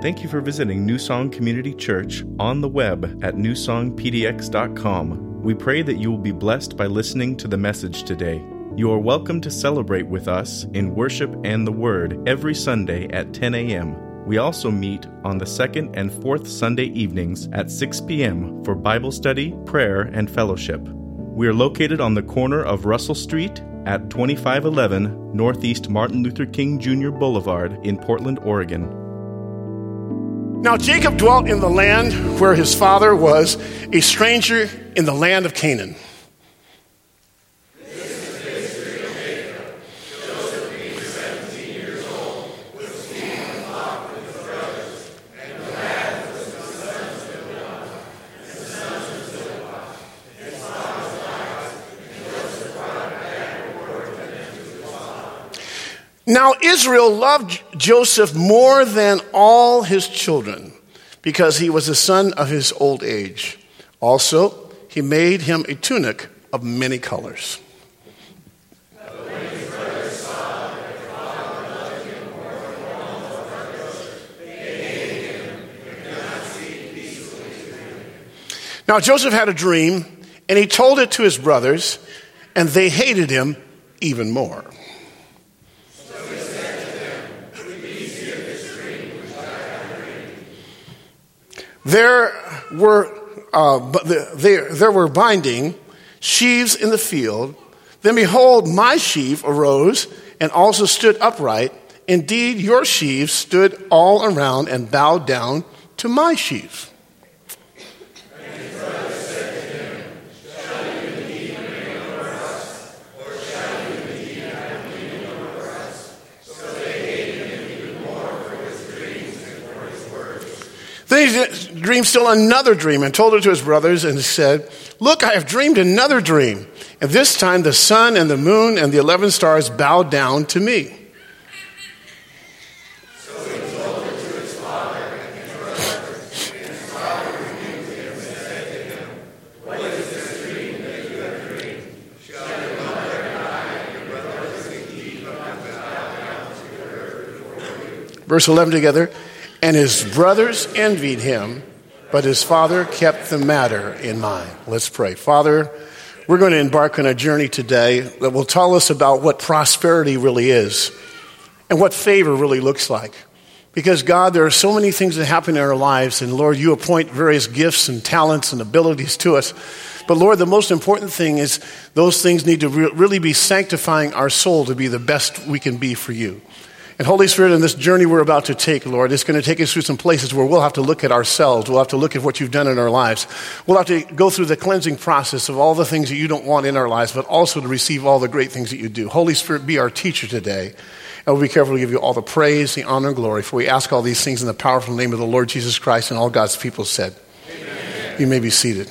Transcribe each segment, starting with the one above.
Thank you for visiting New Song Community Church on the web at newsongpdx.com. We pray that you will be blessed by listening to the message today. You are welcome to celebrate with us in worship and the Word every Sunday at 10 a.m. We also meet on the second and fourth Sunday evenings at 6 p.m. for Bible study, prayer, and fellowship. We are located on the corner of Russell Street at 2511 Northeast Martin Luther King Jr. Boulevard in Portland, Oregon. Now Jacob dwelt in the land where his father was a stranger in the land of Canaan. Now Israel loved Joseph more than all his children because he was the son of his old age. Also, he made him a tunic of many colors. Now Joseph had a dream, and he told it to his brothers, and they hated him even more. There were binding sheaves in the field. Then behold, my sheaf arose and also stood upright. Indeed, your sheaves stood all around and bowed down to my sheaf. Then he dreamed still another dream and told it to his brothers and said, "Look, I have dreamed another dream. And this time the sun and the moon and the 11 stars bowed down to me." So he told it to his father and his brothers. And his father rebuked him and said to him, "What is this dream that you have dreamed? Shall your mother and I and your brothers indeed not bow down to the earth before you?" Verse 11 together. And his brothers envied him, but his father kept the matter in mind. Let's pray. Father, we're going to embark on a journey today that will tell us about what prosperity really is and what favor really looks like. Because, God, there are so many things that happen in our lives, and, Lord, you appoint various gifts and talents and abilities to us. But, Lord, the most important thing is those things need to really be sanctifying our soul to be the best we can be for you. And Holy Spirit, in this journey we're about to take, Lord, it's going to take us through some places where we'll have to look at ourselves. We'll have to look at what you've done in our lives. We'll have to go through the cleansing process of all the things that you don't want in our lives, but also to receive all the great things that you do. Holy Spirit, be our teacher today. And we'll be careful to give you all the praise, the honor, and glory. For we ask all these things in the powerful name of the Lord Jesus Christ, and all God's people said. Amen. You may be seated.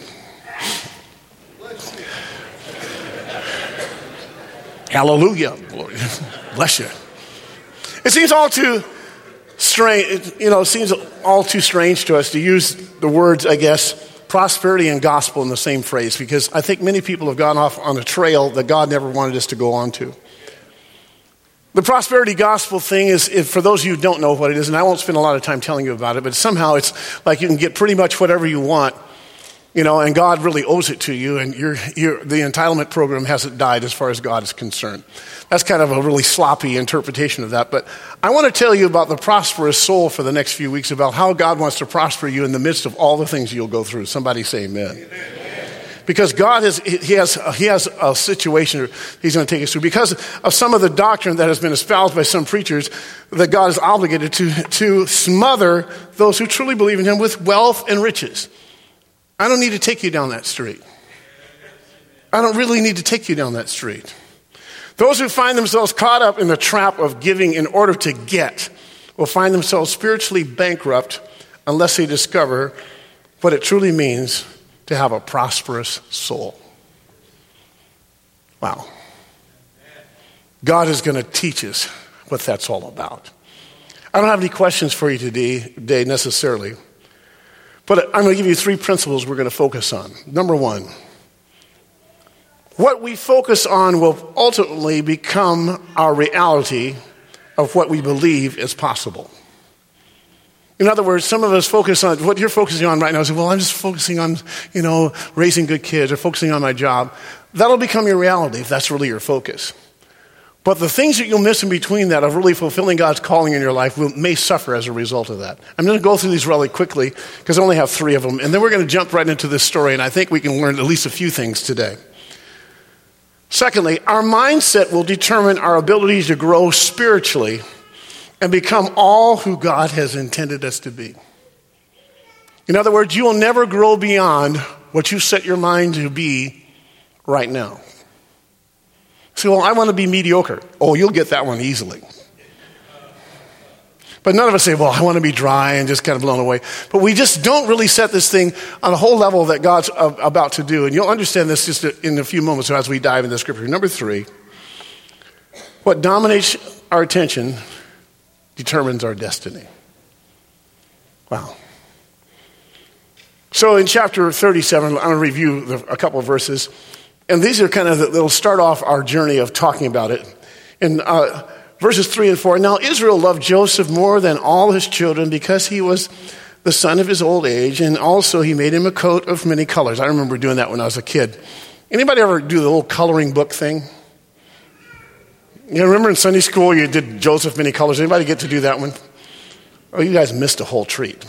Hallelujah. Bless you. It seems all too strange, it seems all too strange to us to use the words, I guess, prosperity and gospel in the same phrase, because I think many people have gone off on a trail that God never wanted us to go on to. The prosperity gospel thing is, for those of you who don't know what it is, and I won't spend a lot of time telling you about it, but somehow it's like you can get pretty much whatever you want, and God really owes it to you, and the entitlement program hasn't died as far as God is concerned. That's kind of a really sloppy interpretation of that. But I want to tell you about the prosperous soul for the next few weeks, about how God wants to prosper you in the midst of all the things you'll go through. Somebody say amen. Amen. Because God has a situation he's going to take us through. Because of some of the doctrine that has been espoused by some preachers, that God is obligated to smother those who truly believe in him with wealth and riches. I don't need to take you down that street. I don't really need to take you down that street. Those who find themselves caught up in the trap of giving in order to get will find themselves spiritually bankrupt unless they discover what it truly means to have a prosperous soul. Wow. God is going to teach us what that's all about. I don't have any questions for you today necessarily, but I'm going to give you 3 principles we're going to focus on. Number 1, what we focus on will ultimately become our reality of what we believe is possible. In other words, some of us focus on what you're focusing on right now. Say, well, I'm just focusing on, raising good kids or focusing on my job. That'll become your reality if that's really your focus. But the things that you'll miss in between that of really fulfilling God's calling in your life may suffer as a result of that. I'm going to go through these really quickly because I only have 3 of them. And then we're going to jump right into this story, and I think we can learn at least a few things today. Secondly, our mindset will determine our ability to grow spiritually and become all who God has intended us to be. In other words, you will never grow beyond what you set your mind to be right now. So, well, I want to be mediocre. Oh, you'll get that one easily. But none of us say, well, I want to be dry and just kind of blown away. But we just don't really set this thing on a whole level that God's about to do. And you'll understand this just in a few moments as we dive into Scripture. Number 3, what dominates our attention determines our destiny. Wow. So in chapter 37, I'm going to review a couple of verses. And these are kind of, they'll start off our journey of talking about it. In verses 3 and 4, now Israel loved Joseph more than all his children because he was the son of his old age, and also he made him a coat of many colors. I remember doing that when I was a kid. Anybody ever do the little coloring book thing? You remember in Sunday school you did Joseph many colors. Anybody get to do that one? Oh, you guys missed a whole treat.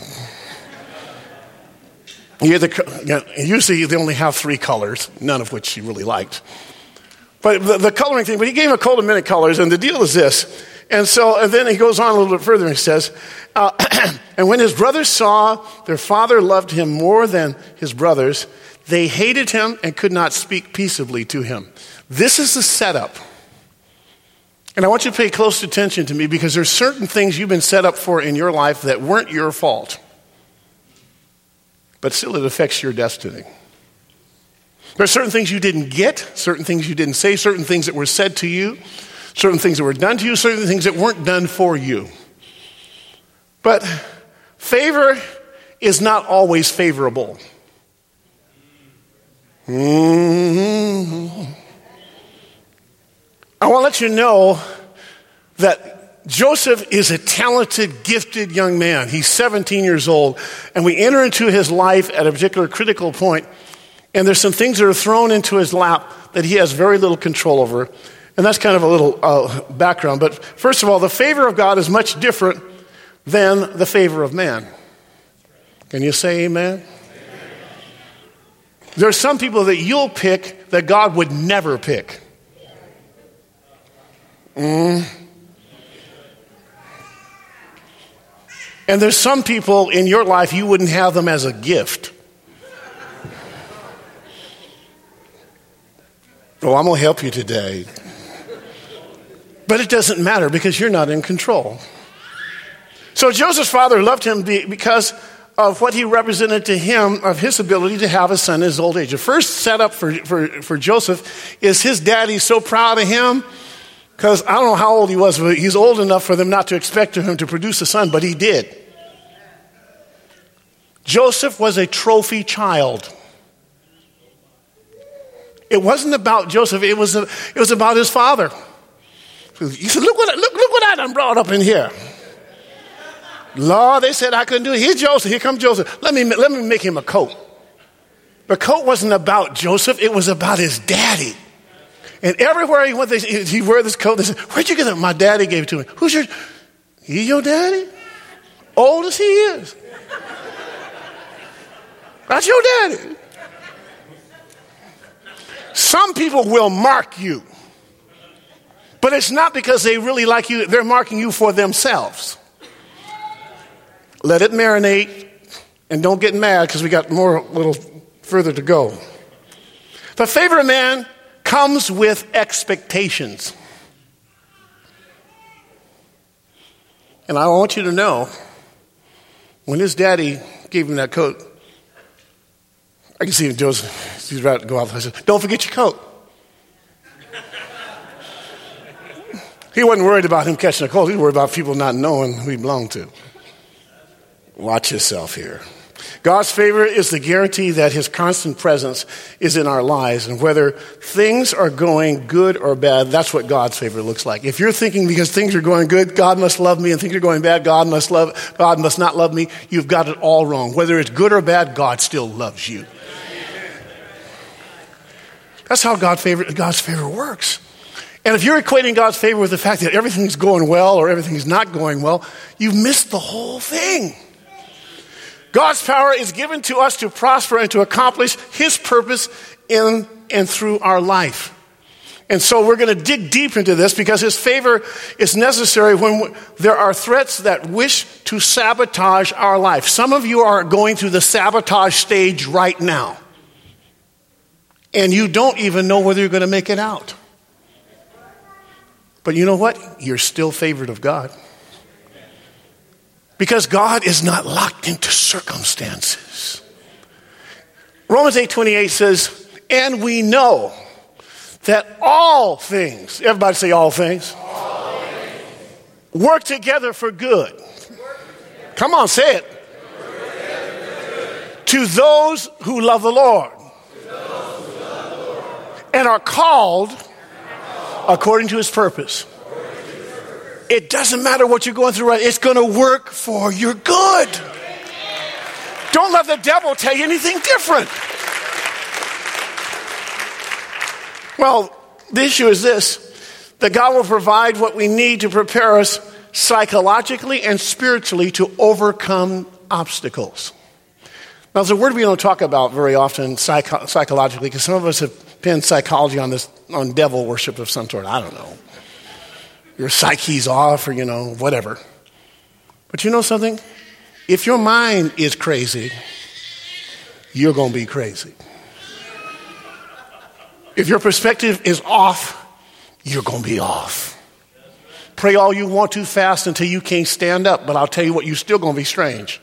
Usually they only have 3 colors, none of which he really liked. But the coloring thing, but he gave him a coat of many colors, and the deal is this. And then he goes on a little bit further and he says, and when his brothers saw their father loved him more than his brothers, they hated him and could not speak peaceably to him. This is the setup. And I want you to pay close attention to me because there's certain things you've been set up for in your life that weren't your fault. But still it affects your destiny. There are certain things you didn't get, certain things you didn't say, certain things that were said to you, certain things that were done to you, certain things that weren't done for you. But favor is not always favorable. I want to let you know that Joseph is a talented, gifted young man. He's 17 years old, and we enter into his life at a particular critical point, and there's some things that are thrown into his lap that he has very little control over, and that's kind of a little background. But first of all, the favor of God is much different than the favor of man. Can you say amen? There are some people that you'll pick that God would never pick. And there's some people in your life you wouldn't have them as a gift. Oh, I'm going to help you today. But it doesn't matter because you're not in control. So Joseph's father loved him because of what he represented to him of his ability to have a son in his old age. The first setup for Joseph is his daddy's so proud of him because I don't know how old he was, but he's old enough for them not to expect him to produce a son, but he did. Joseph was a trophy child. It wasn't about Joseph, it was about his father. He said, look what I done brought up in here. Lord, they said I couldn't do it. Here's Joseph. Here comes Joseph. Let me make him a coat. The coat wasn't about Joseph. It was about his daddy. And everywhere he went, he wore this coat. They said, where'd you get it? My daddy gave it to me. He's your daddy? Old as he is. That's your daddy. Some people will mark you. But it's not because they really like you. They're marking you for themselves. Let it marinate, and don't get mad because we got a little further to go. The favor of man comes with expectations. And I want you to know, when his daddy gave him that coat, I can see Joseph, he's about to go out. I said, don't forget your coat. He wasn't worried about him catching a cold. He was worried about people not knowing who he belonged to. Watch yourself here. God's favor is the guarantee that his constant presence is in our lives. And whether things are going good or bad, that's what God's favor looks like. If you're thinking because things are going good, God must love me, and things are going bad, God must not love me, you've got it all wrong. Whether it's good or bad, God still loves you. That's how God's favor works. And if you're equating God's favor with the fact that everything's going well or everything's not going well, you've missed the whole thing. God's power is given to us to prosper and to accomplish his purpose in and through our life. And so we're going to dig deep into this because his favor is necessary when there are threats that wish to sabotage our life. Some of you are going through the sabotage stage right now. And you don't even know whether you're going to make it out. But you know what? You're still favored of God. Because God is not locked into circumstances. Romans 8:28 says, and we know that all things, everybody say all things, work together for good. Come on, say it. To those who love the Lord and are called according to his purpose. It doesn't matter what you're going through right. It's going to work for your good. Don't let the devil tell you anything different. Well, the issue is this, that God will provide what we need to prepare us psychologically and spiritually to overcome obstacles. Now, there's a word we don't talk about very often psychologically, because some of us have pinned psychology on devil worship of some sort. I don't know. Your psyche's off or, whatever. But you know something? If your mind is crazy, you're going to be crazy. If your perspective is off, you're going to be off. Pray all you want to fast until you can't stand up, but I'll tell you what, you're still going to be strange.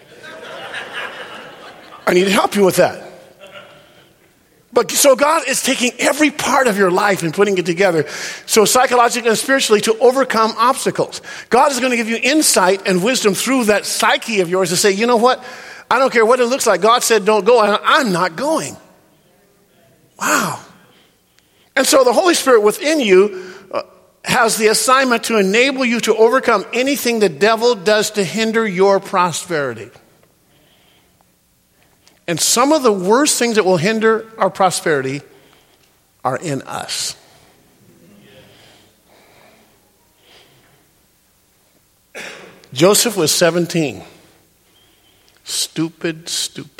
I need to help you with that. But so God is taking every part of your life and putting it together, so psychologically and spiritually, to overcome obstacles. God is going to give you insight and wisdom through that psyche of yours to say, you know what? I don't care what it looks like. God said don't go, and I'm not going. Wow. And so the Holy Spirit within you has the assignment to enable you to overcome anything the devil does to hinder your prosperity. And some of the worst things that will hinder our prosperity are in us. Joseph was 17. Stupid.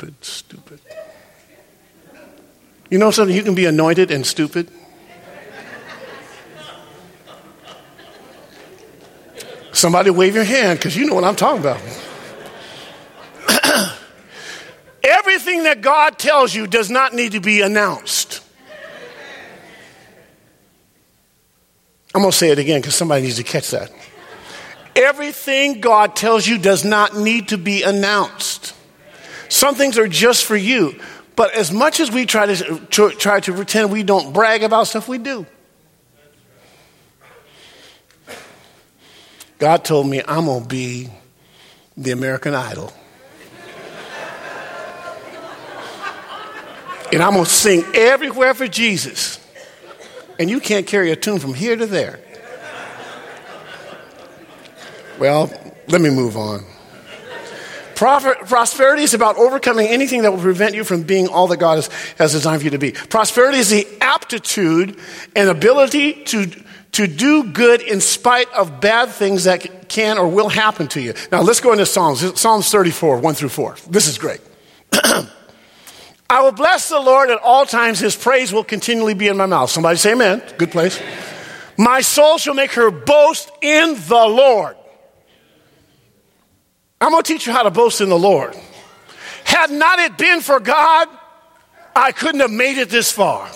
You know something? You can be anointed and stupid. Somebody wave your hand, because you know what I'm talking about. Everything that God tells you does not need to be announced. I'm going to say it again because somebody needs to catch that. Everything God tells you does not need to be announced. Some things are just for you. But as much as we try to pretend we don't brag about stuff, we do. God told me I'm going to be the American Idol. And I'm going to sing everywhere for Jesus. And you can't carry a tune from here to there. Well, let me move on. Prosperity is about overcoming anything that will prevent you from being all that God has designed for you to be. Prosperity is the aptitude and ability to do good in spite of bad things that can or will happen to you. Now, let's go into Psalms. Psalms 34, 1 through 4. This is great. I will bless the Lord at all times. His praise will continually be in my mouth. Somebody say amen. Good place. My soul shall make her boast in the Lord. I'm going to teach you how to boast in the Lord. Had not it been for God, I couldn't have made it this far.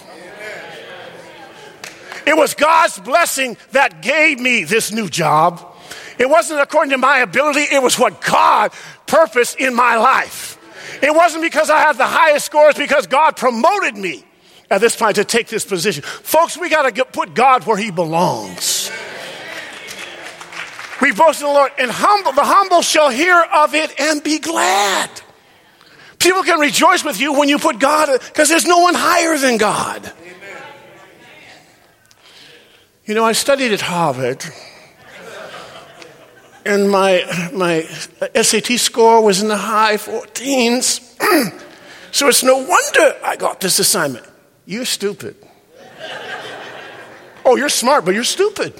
It was God's blessing that gave me this new job. It wasn't according to my ability. It was what God purposed in my life. It wasn't because I had the highest scores, because God promoted me at this point to take this position. Folks, we got to put God where he belongs. We boast in the Lord, and the humble shall hear of it and be glad. People can rejoice with you when you put God, because there's no one higher than God. Amen. You know, I studied at Harvard, and my SAT score was in the high 14s. So it's no wonder I got this assignment. You're stupid. Oh, you're smart, but you're stupid.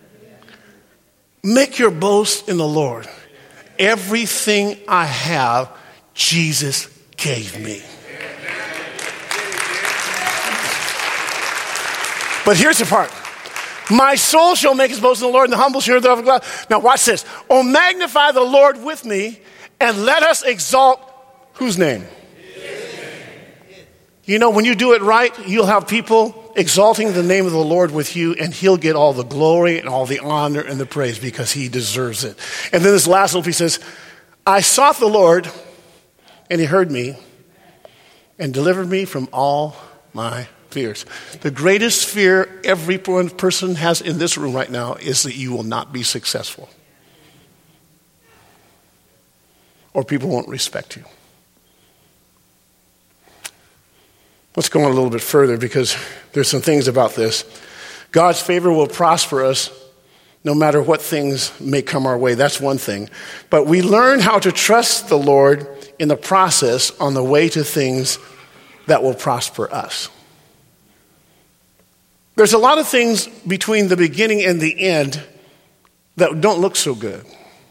Make your boast in the Lord. Everything I have, Jesus gave me. But here's the part. My soul shall make his boast in the Lord, and the humble shall hear thereof and glad. Now watch this. Oh, magnify the Lord with me, and let us exalt whose name? You know, when you do it right, you'll have people exalting the name of the Lord with you, and he'll get all the glory and all the honor and the praise because he deserves it. And then this last little piece says, I sought the Lord, and he heard me and delivered me from all my fears. The greatest fear every person has in this room right now is that you will not be successful, or people won't respect you. Let's go on a little bit further, because there's some things about this. God's favor will prosper us no matter what things may come our way. That's one thing. But we learn how to trust the Lord in the process on the way to things that will prosper us. There's a lot of things between the beginning and the end that don't look so good.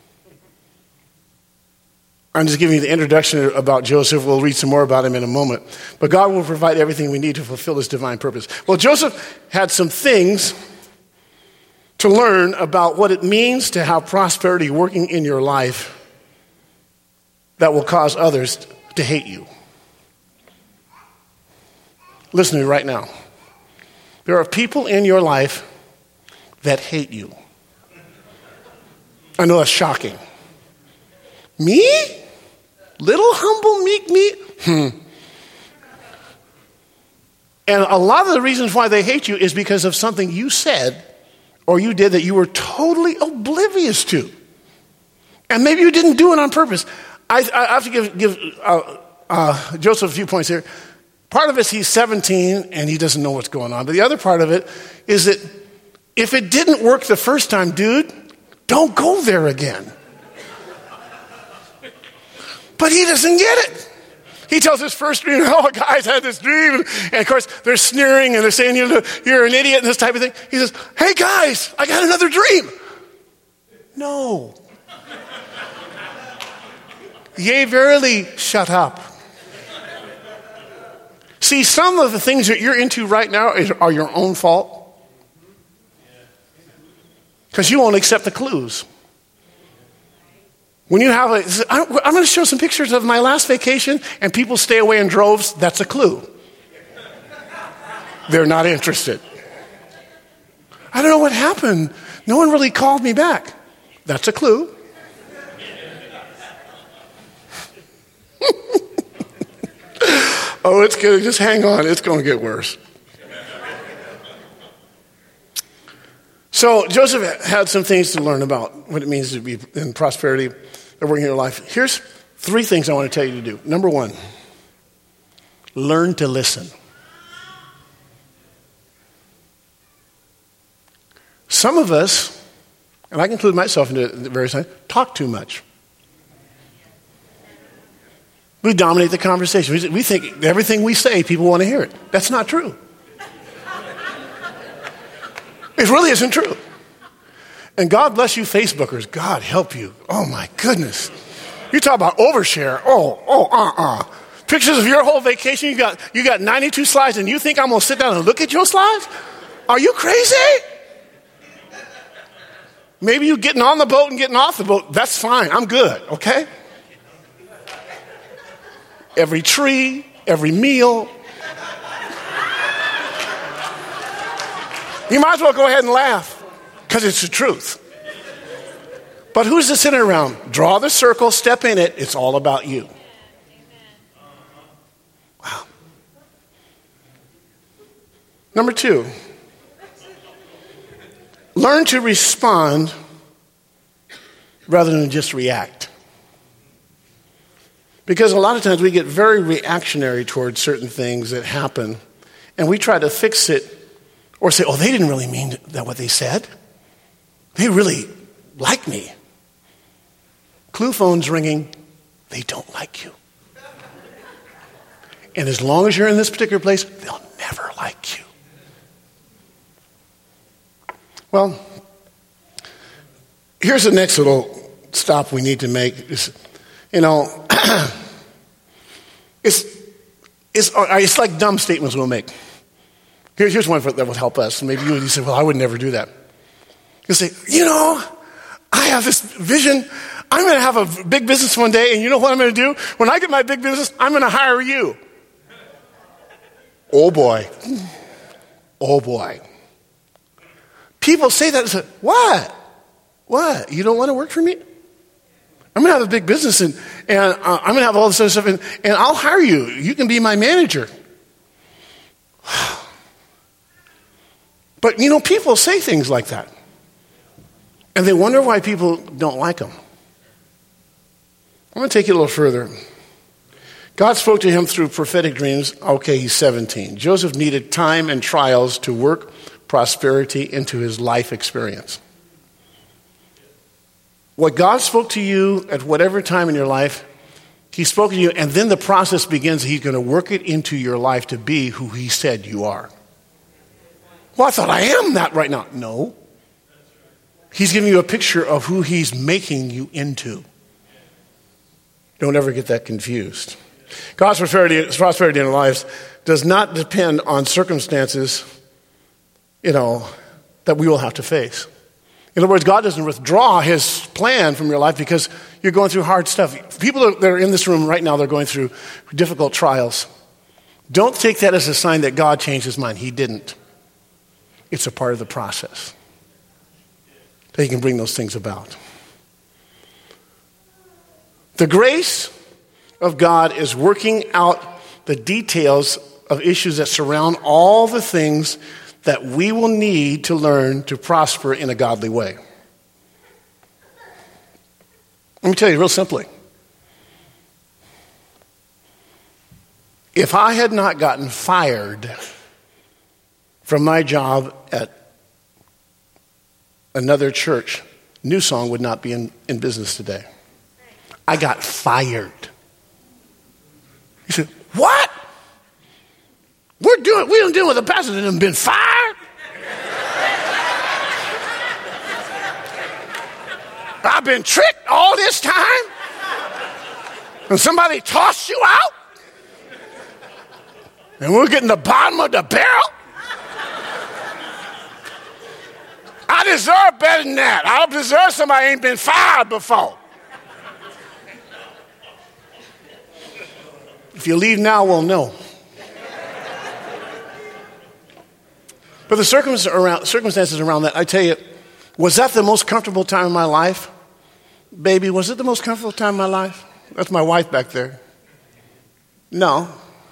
I'm just giving you the introduction about Joseph. We'll read some more about him in a moment. But God will provide everything we need to fulfill his divine purpose. Well, Joseph had some things to learn about what it means to have prosperity working in your life that will cause others to hate you. Listen to me right now. There are people in your life that hate you. I know that's shocking. Me? Little humble meek me? And a lot of the reasons why they hate you is because of something you said or you did that you were totally oblivious to. And maybe you didn't do it on purpose. I have to give Joseph a few points here. Part of it is he's 17 and he doesn't know what's going on. But the other part of it is that if it didn't work the first time, dude, don't go there again. But he doesn't get it. He tells his first dream, oh, guys, I had this dream. And of course, they're sneering and they're saying, you're an idiot and this type of thing. He says, hey, guys, I got another dream. No. Yea, verily, shut up. See, some of the things that you're into right now are your own fault. Because you won't accept the clues. When you have I'm going to show some pictures of my last vacation and people stay away in droves, that's a clue. They're not interested. I don't know what happened. No one really called me back. That's a clue. Oh, it's good. Just hang on. It's going to get worse. So Joseph had some things to learn about what it means to be in prosperity and working in your life. Here's 3 things I want to tell you to do. Number 1, learn to listen. Some of us, and I can include myself into the various things, talk too much. We dominate the conversation. We think everything we say, people want to hear it. That's not true. It really isn't true. And God bless you, Facebookers. God help you. Oh, my goodness. You talk about overshare. Pictures of your whole vacation. You got 92 slides, and you think I'm going to sit down and look at your slides? Are you crazy? Maybe you getting on the boat and getting off the boat. That's fine. I'm good, okay? Every tree, every meal. You might as well go ahead and laugh because it's the truth. But who's the sitting around? Draw the circle, step in it. It's all about you. Wow. Number 2, learn to respond rather than just react. Because a lot of times we get very reactionary towards certain things that happen, and we try to fix it or say, oh, they didn't really mean that what they said. They really like me. Clue phone's ringing. They don't like you. And as long as you're in this particular place, they'll never like you. Well, here's the next little stop we need to make. It's like dumb statements we'll make. Here's one that would help us. Maybe you say, well, I would never do that. You say, I have this vision. I'm going to have a big business one day, and you know what I'm going to do? When I get my big business, I'm going to hire you. Oh, boy. Oh, boy. People say that and say, what? What? You don't want to work for me? I'm going to have a big business, and I'm going to have all this other stuff, and I'll hire you. You can be my manager. But, people say things like that. And they wonder why people don't like them. I'm going to take you a little further. God spoke to him through prophetic dreams. Okay, he's 17. Joseph needed time and trials to work prosperity into his life experience. What God spoke to you at whatever time in your life, he spoke to you, and then the process begins. He's going to work it into your life to be who he said you are. Well, I thought I am that right now. No. He's giving you a picture of who he's making you into. Don't ever get that confused. God's prosperity in our lives does not depend on circumstances, that we will have to face. In other words, God doesn't withdraw his plan from your life because you're going through hard stuff. People that are in this room right now, they're going through difficult trials. Don't take that as a sign that God changed his mind. He didn't. It's a part of the process that he can bring those things about. The grace of God is working out the details of issues that surround all the things that we will need to learn to prosper in a godly way. Let me tell you real simply. If I had not gotten fired from my job at another church, New Song would not be in business today. I got fired. He said, what? We don't deal with a pastor that hasn't been fired. I've been tricked all this time. And somebody tossed you out. And we're getting the bottom of the barrel. I deserve better than that. I deserve somebody who ain't been fired before. If you leave now, we'll know. But the circumstances around that, I tell you, was that the most comfortable time of my life? Baby, was it the most comfortable time of my life? That's my wife back there. No.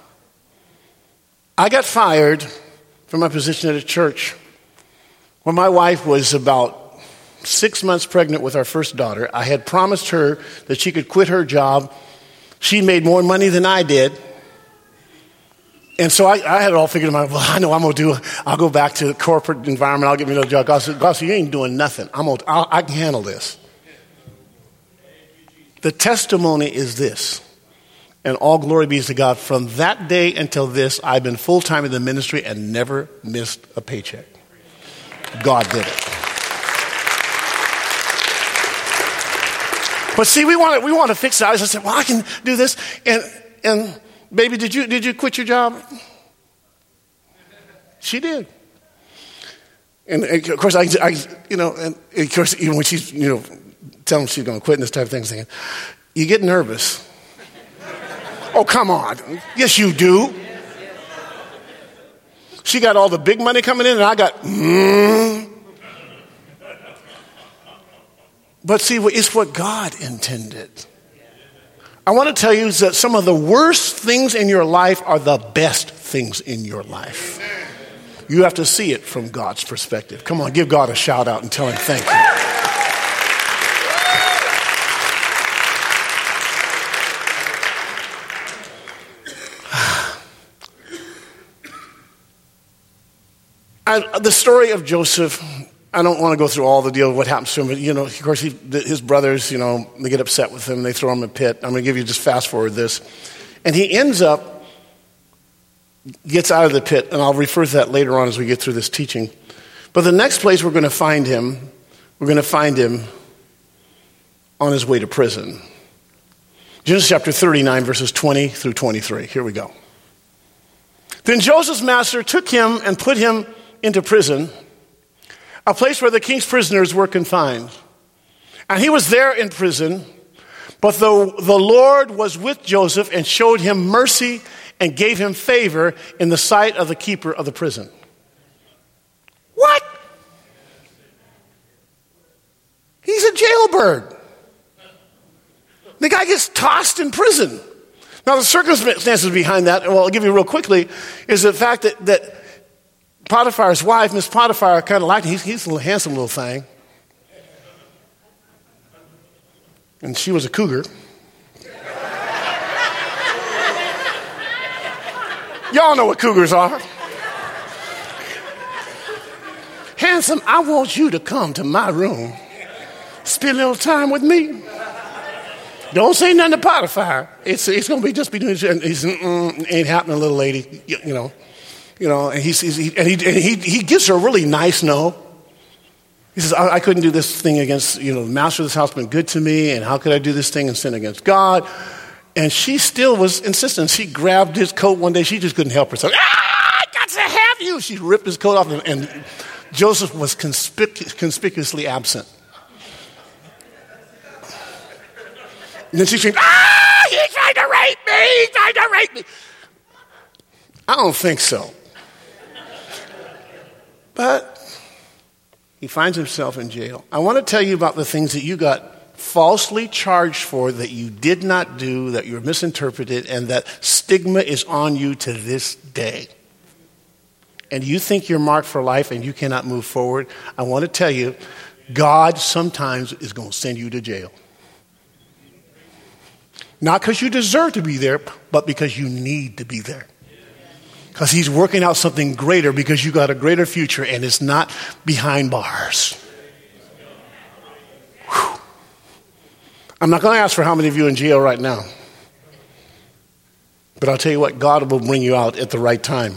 I got fired from my position at a church when my wife was about 6 months pregnant with our first daughter. I had promised her that she could quit her job. She made more money than I did. And so I had it all figured out. Well, I know I'm going to I'll go back to the corporate environment. I'll get me another job. God said, you ain't doing nothing. I can handle this. The testimony is this. And all glory be to God. From that day until this, I've been full-time in the ministry and never missed a paycheck. God did it. But see, we want to fix it. I said, well, I can do this. And baby, did you quit your job? She did. And of course, and of course, even when she's, telling she's going to quit and this type of thing, saying, you get nervous. Oh, come on. Yes, you do. She got all the big money coming in, and I got, But see, it's what God intended. I want to tell you that some of the worst things in your life are the best things in your life. You have to see it from God's perspective. Come on, give God a shout out and tell him thank you. The story of Joseph, I don't want to go through all the deal of what happens to him, but, of course, his brothers, they get upset with him. They throw him in a pit. I'm going to give you just fast forward this. And he gets out of the pit, and I'll refer to that later on as we get through this teaching. But the next place we're going to find him on his way to prison. Genesis chapter 39, verses 20 through 23. Here we go. Then Joseph's master took him and put him into prison, a place where the king's prisoners were confined. And he was there in prison, but the Lord was with Joseph and showed him mercy and gave him favor in the sight of the keeper of the prison. What? He's a jailbird. The guy gets tossed in prison. Now, the circumstances behind that, well, I'll give you real quickly, is the fact that Potiphar's wife, Miss Potiphar, kind of liked him. He's a little handsome little thing. And she was a cougar. Y'all know what cougars are. Handsome, I want you to come to my room. Spend a little time with me. Don't say nothing to Potiphar. It's going to be just between you. He's ain't happening, little lady. And he gives her a really nice no. He says, I couldn't do this thing against, the master of this house has been good to me, and how could I do this thing and sin against God? And she still was insistent. She grabbed his coat one day. She just couldn't help herself. I got to have you. She ripped his coat off, and Joseph was conspicuously absent. And then she screamed, he tried to rape me! He tried to rape me! I don't think so. But he finds himself in jail. I want to tell you about the things that you got falsely charged for, that you did not do, that you were misinterpreted, and that stigma is on you to this day. And you think you're marked for life and you cannot move forward. I want to tell you, God sometimes is going to send you to jail. Not because you deserve to be there, but because you need to be there. Because he's working out something greater, because you got a greater future, and it's not behind bars. Whew. I'm not going to ask for how many of you are in jail right now. But I'll tell you what, God will bring you out at the right time.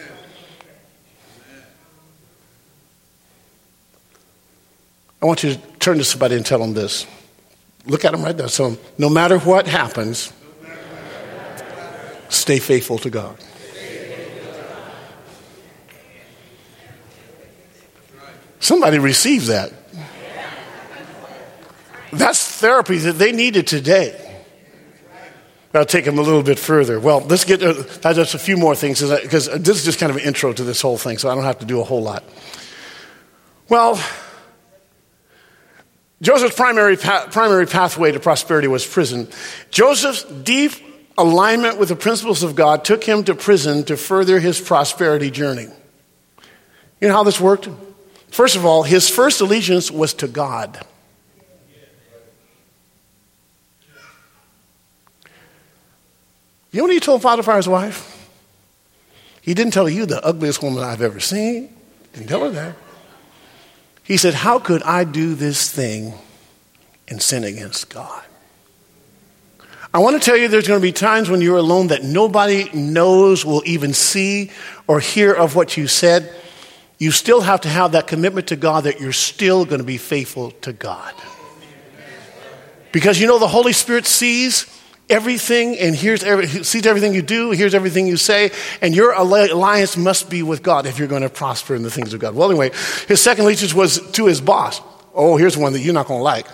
I want you to turn to somebody and tell them this. Look at them right there. So, no matter what happens, stay faithful to God. Somebody received that. That's therapy that they needed today. I'll take them a little bit further. Well, let's get just a few more things, because this is just kind of an intro to this whole thing, so I don't have to do a whole lot. Well, Joseph's primary pathway to prosperity was prison. Joseph's deep alignment with the principles of God took him to prison to further his prosperity journey. You know how this worked? First of all, his first allegiance was to God. You know what he told Potiphar's wife? He didn't tell her, "You the ugliest woman I've ever seen." Didn't tell her that. He said, "How could I do this thing and sin against God?" I want to tell you, there's going to be times when you're alone that nobody knows, will even see or hear of what you said. You still have to have that commitment to God that you're still going to be faithful to God. Because the Holy Spirit sees everything and sees everything you do, hears everything you say, and your alliance must be with God if you're going to prosper in the things of God. Well, anyway, his second allegiance was to his boss. Oh, here's one that you're not going to like.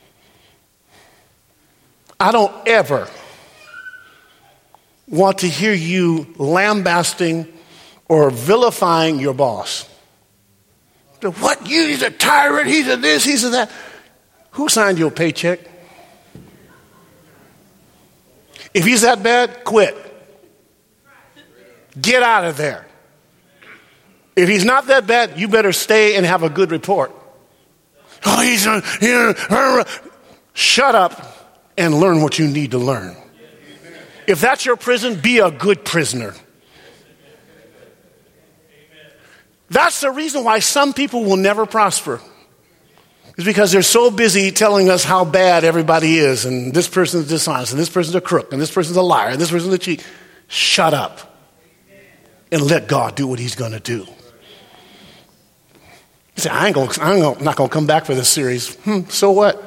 I don't ever want to hear you lambasting or vilifying your boss. What? He's a tyrant, he's a this, he's a that. Who signed your paycheck? If he's that bad, quit. Get out of there. If he's not that bad, you better stay and have a good report. Oh, shut up and learn what you need to learn. If that's your prison, be a good prisoner. That's the reason why some people will never prosper. It's because they're so busy telling us how bad everybody is, and this person's dishonest, and this person's a crook, and this person's a liar, and this person's a cheat. Shut up and let God do what he's going to do. You say, I'm not going to come back for this series. So what?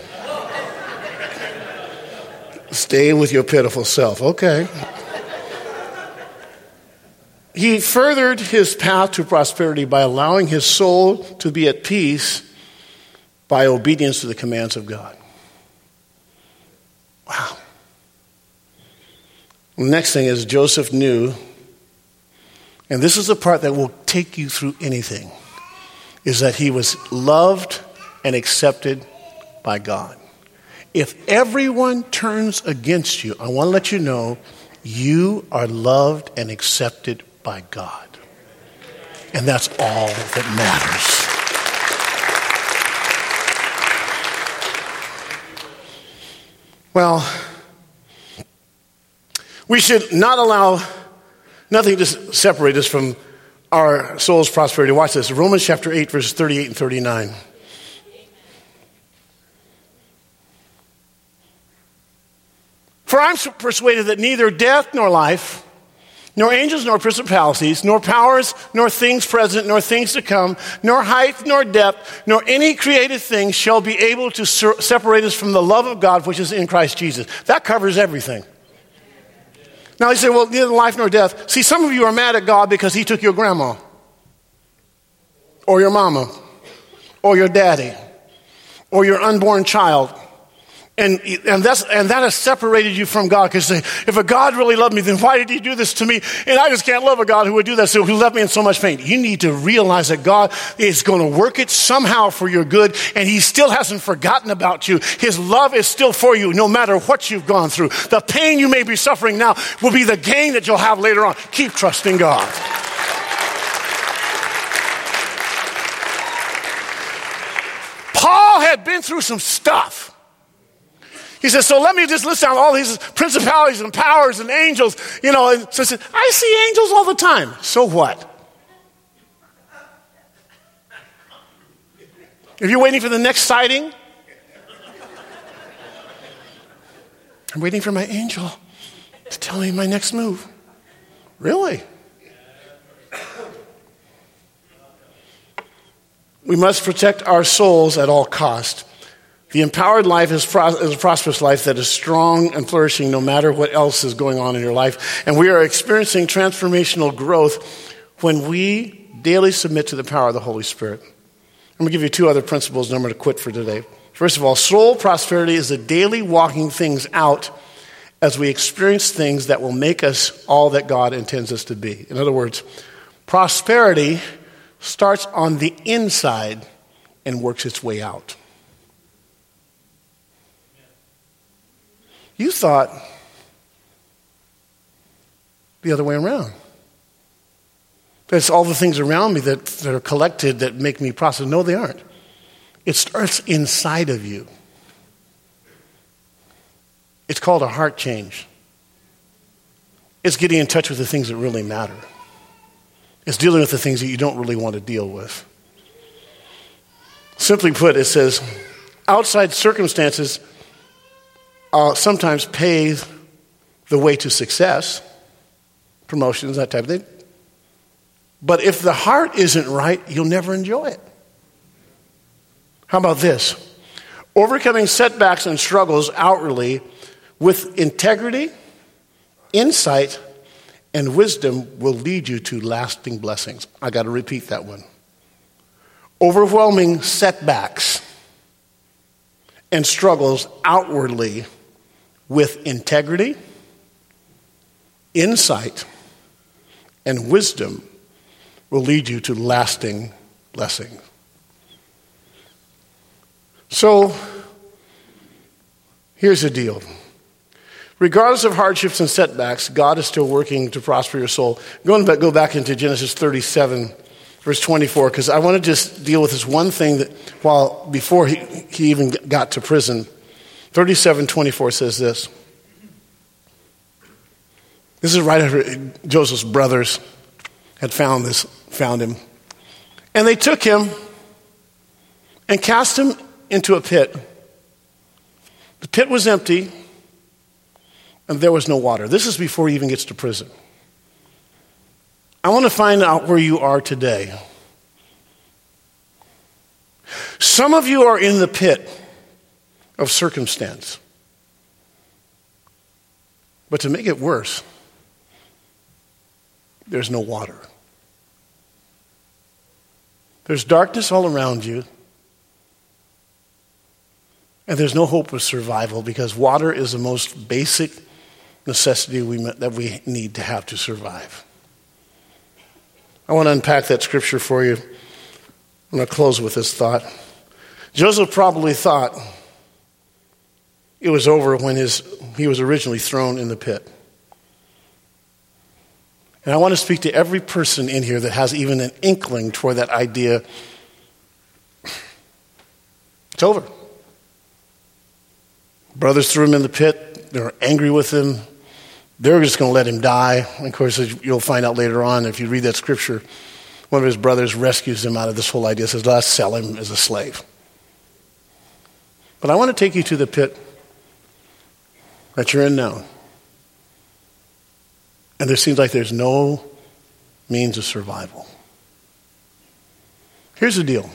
Stay with your pitiful self. Okay. He furthered his path to prosperity by allowing his soul to be at peace by obedience to the commands of God. Wow. The next thing is Joseph knew, and this is the part that will take you through anything, is that he was loved and accepted by God. If everyone turns against you, I want to let you know you are loved and accepted by God. And that's all that matters. Well, we should not allow nothing to separate us from our soul's prosperity. Watch this. Romans chapter 8, verses 38 and 39. For I'm persuaded that neither death nor life, nor angels nor principalities, nor powers, nor things present, nor things to come, nor height, nor depth, nor any created thing shall be able to separate us from the love of God which is in Christ Jesus. That covers everything. Now you say, well, neither life nor death. See, some of you are mad at God because he took your grandma, or your mama, or your daddy, or your unborn child. And that has separated you from God. Because if a God really loved me, then why did he do this to me? And I just can't love a God who would do that, so who left me in so much pain. You need to realize that God is going to work it somehow for your good, and he still hasn't forgotten about you. His love is still for you, no matter what you've gone through. The pain you may be suffering now will be the gain that you'll have later on. Keep trusting God. Paul had been through some stuff. He says, so let me just list down all these principalities and powers and angels, And so I said, I see angels all the time. So what? If you're waiting for the next sighting, I'm waiting for my angel to tell me my next move. Really? We must protect our souls at all cost. The empowered life is a prosperous life that is strong and flourishing no matter what else is going on in your life. And we are experiencing transformational growth when we daily submit to the power of the Holy Spirit. I'm going to give you two other principles and I'm going to quit for today. First of all, soul prosperity is a daily walking things out as we experience things that will make us all that God intends us to be. In other words, prosperity starts on the inside and works its way out. You thought the other way around. That's all the things around me that are collected that make me prosper. No, they aren't. It starts inside of you. It's called a heart change. It's getting in touch with the things that really matter. It's dealing with the things that you don't really want to deal with. Simply put, it says, outside circumstances sometimes pave the way to success, promotions, that type of thing. But if the heart isn't right, you'll never enjoy it. How about this? Overcoming setbacks and struggles outwardly with integrity, insight, and wisdom will lead you to lasting blessings. I got to repeat that one. Overwhelming setbacks and struggles outwardly with integrity, insight, and wisdom will lead you to lasting blessing. So, here's the deal. Regardless of hardships and setbacks, God is still working to prosper your soul. Go back into Genesis 37, verse 24, because I want to just deal with this one thing that before he even got to prison. 37:24 says this. This is right after Joseph's brothers had found him. And they took him and cast him into a pit. The pit was empty, and there was no water. This is before he even gets to prison. I want to find out where you are today. Some of you are in the pit of circumstance. But to make it worse, there's no water. There's darkness all around you. And there's no hope of survival because water is the most basic necessity that we need to have to survive. I want to unpack that scripture for you. I'm going to close with this thought. Joseph probably thought it was over when he was originally thrown in the pit. And I want to speak to every person in here that has even an inkling toward that idea. It's over. Brothers threw him in the pit. They were angry with him. They were just going to let him die. And of course, as you'll find out later on, if you read that scripture, one of his brothers rescues him out of this whole idea, says, let's sell him as a slave. But I want to take you to the pit that you're in now. And there seems like there's no means of survival. Here's the deal.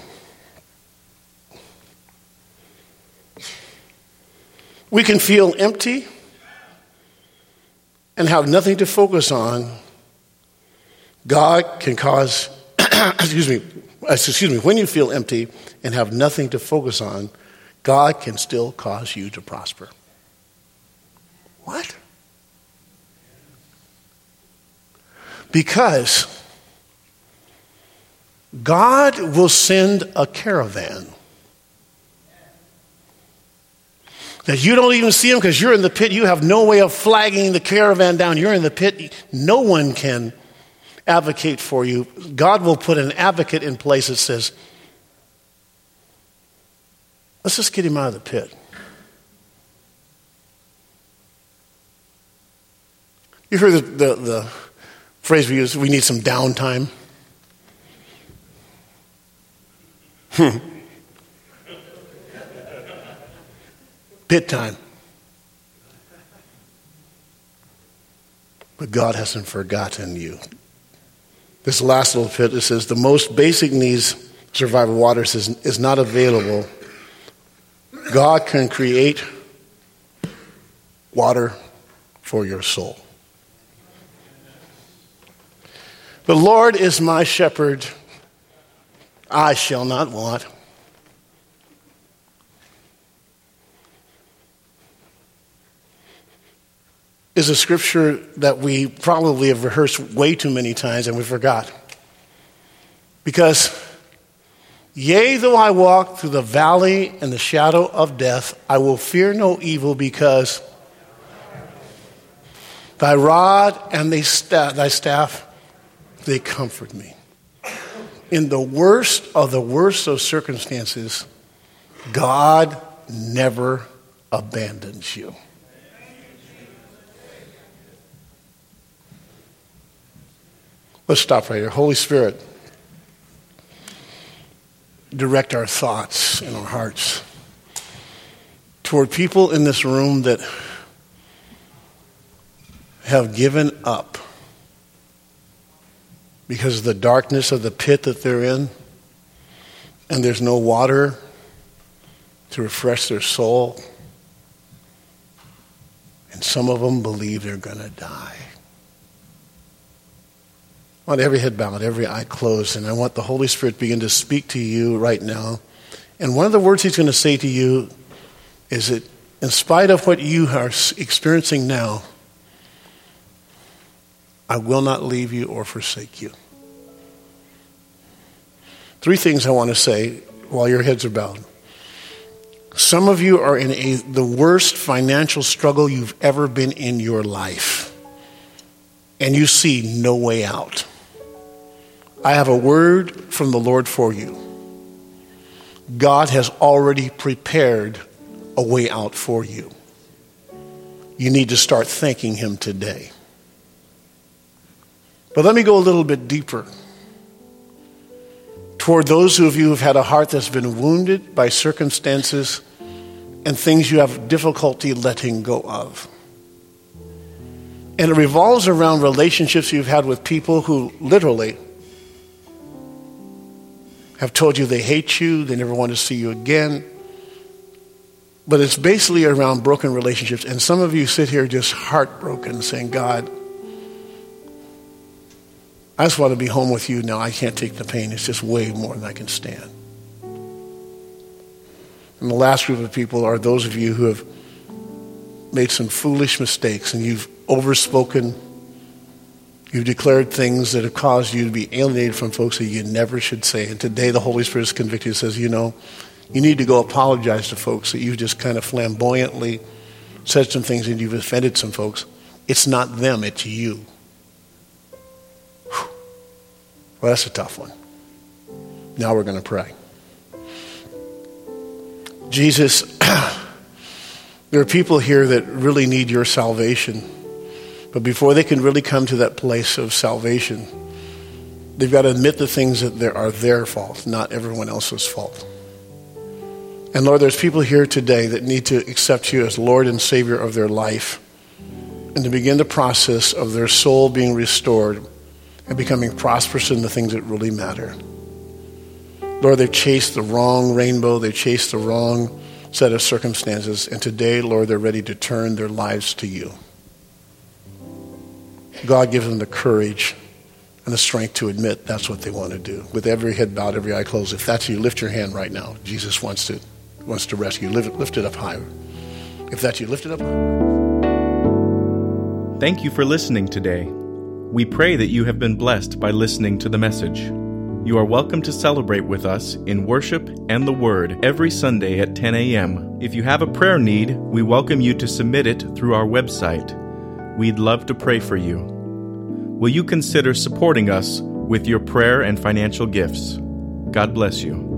We can feel empty and have nothing to focus on. God can cause, excuse me, when you feel empty and have nothing to focus on, God can still cause you to prosper. What? Because God will send a caravan that you don't even see them because you're in the pit. You have no way of flagging the caravan down. You're in the pit. No one can advocate for you. God will put an advocate in place that says, let's just get him out of the pit. You heard the phrase we use, we need some downtime. Pit time. But God hasn't forgotten you. This last little pit, it says, the most basic needs, survival water, is not available. God can create water for your soul. The Lord is my shepherd, I shall not want. Is a scripture that we probably have rehearsed way too many times and we forgot. Because, yea, though I walk through the valley and the shadow of death, I will fear no evil because thy rod and thy staff, they comfort me. In the worst of circumstances, God never abandons you. Let's stop right here. Holy Spirit, direct our thoughts and our hearts toward people in this room that have given up because of the darkness of the pit that they're in, and there's no water to refresh their soul. And some of them believe they're going to die. I want every head bowed, every eye closed, and I want the Holy Spirit to begin to speak to you right now. And one of the words he's going to say to you is that in spite of what you are experiencing now, I will not leave you or forsake you. 3 things I want to say while your heads are bowed. Some of you are in the worst financial struggle you've ever been in your life, and you see no way out. I have a word from the Lord for you. God has already prepared a way out for you. You need to start thanking him today. But let me go a little bit deeper toward those of you who've had a heart that's been wounded by circumstances and things you have difficulty letting go of. And it revolves around relationships you've had with people who literally have told you they hate you, they never want to see you again. But it's basically around broken relationships. And some of you sit here just heartbroken saying, God, I just want to be home with you now. I can't take the pain. It's just way more than I can stand. And the last group of people are those of you who have made some foolish mistakes and you've overspoken. You've declared things that have caused you to be alienated from folks that you never should say. And today the Holy Spirit is convicted and says, you need to go apologize to folks that you've just kind of flamboyantly said some things and you've offended some folks. It's not them, it's you. Whew. Well, that's a tough one. Now we're going to pray. Jesus, there are people here that really need your salvation. But before they can really come to that place of salvation, they've got to admit the things that are their fault, not everyone else's fault. And Lord, there's people here today that need to accept you as Lord and Savior of their life and to begin the process of their soul being restored and becoming prosperous in the things that really matter. Lord, they've chased the wrong rainbow. They've chased the wrong set of circumstances. And today, Lord, they're ready to turn their lives to you. God, give them the courage and the strength to admit that's what they want to do. With every head bowed, every eye closed. If that's you, lift your hand right now. Jesus wants to rescue. Lift it up higher. If that's you, lift it up higher. Thank you for listening today. We pray that you have been blessed by listening to the message. You are welcome to celebrate with us in worship and the Word every Sunday at 10 a.m. If you have a prayer need, we welcome you to submit it through our website. We'd love to pray for you. Will you consider supporting us with your prayer and financial gifts? God bless you.